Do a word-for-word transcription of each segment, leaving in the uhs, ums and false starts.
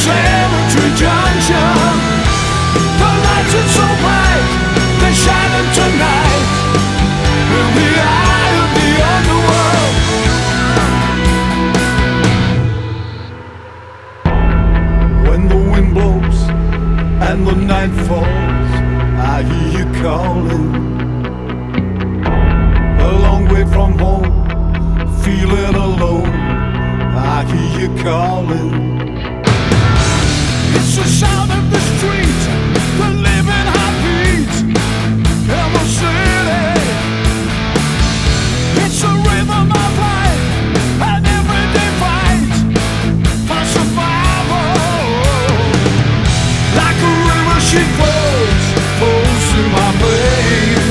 Cemetery Junction. The lights are so bright, they're shining tonight in the eye of the underworld. When the wind blows and the night falls, I hear you calling. A long way from home, feeling alone, I hear you calling. It's the sound of the street, the living heartbeat of a city. It's the rhythm of life, an everyday fight for survival. Like a river she flows, flows through my veins.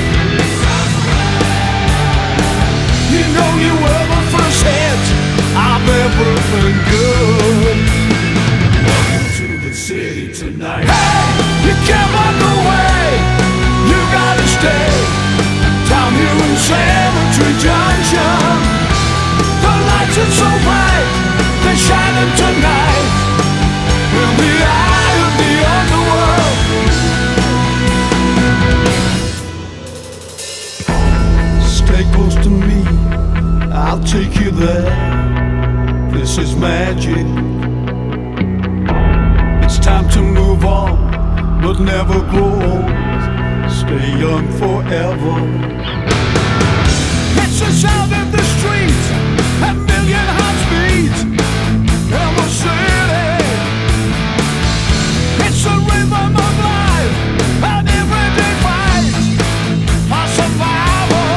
You know you were the first hit I've ever been good. Welcome to the city tonight. Hey, you can't walk away, you gotta stay down here in Cemetery Junction. The lights are so bright, they're shining tonight in the eye of the underworld. Stay close to me, I'll take you there. This is magic. It's time to move on, but never grow old. Stay young forever. It's the sound of the street, a million hearts beat in the city. It's the rhythm of life, an everyday fight for survival.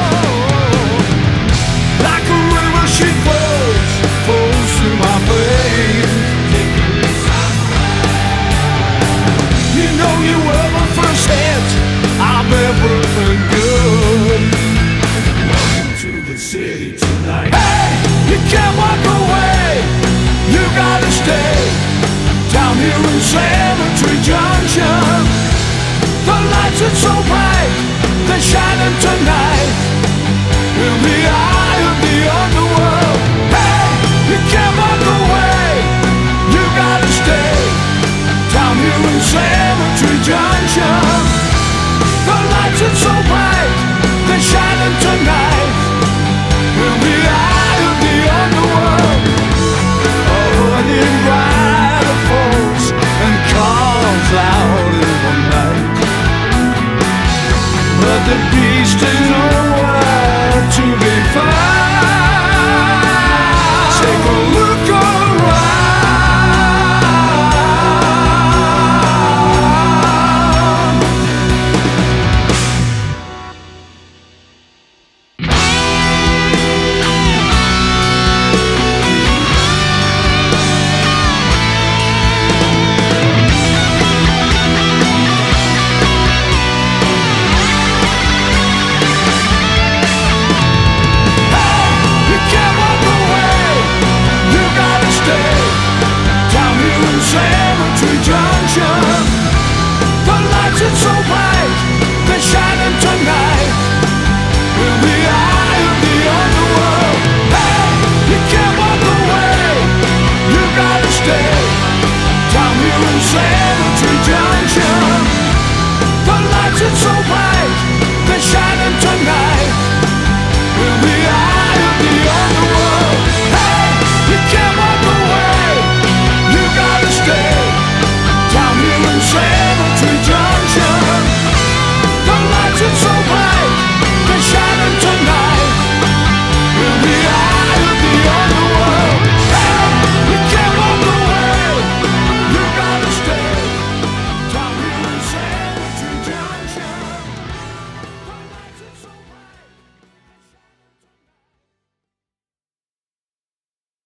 Like a river she flows, flows through my veins. You know you were the first hit I've ever been good. Welcome to the city tonight. Hey, you can't walk away, you gotta stay down here in Cemetery Junction. The lights are so bright, they're shining tonight in the eye of the underworld. Hey, you can't walk away, you gotta stay down here in Cemetery Junction. The lights are so bright, they're shining tonight in the eye of the underworld. A running rider falls and calls out in the night, but the beast is nowhere to be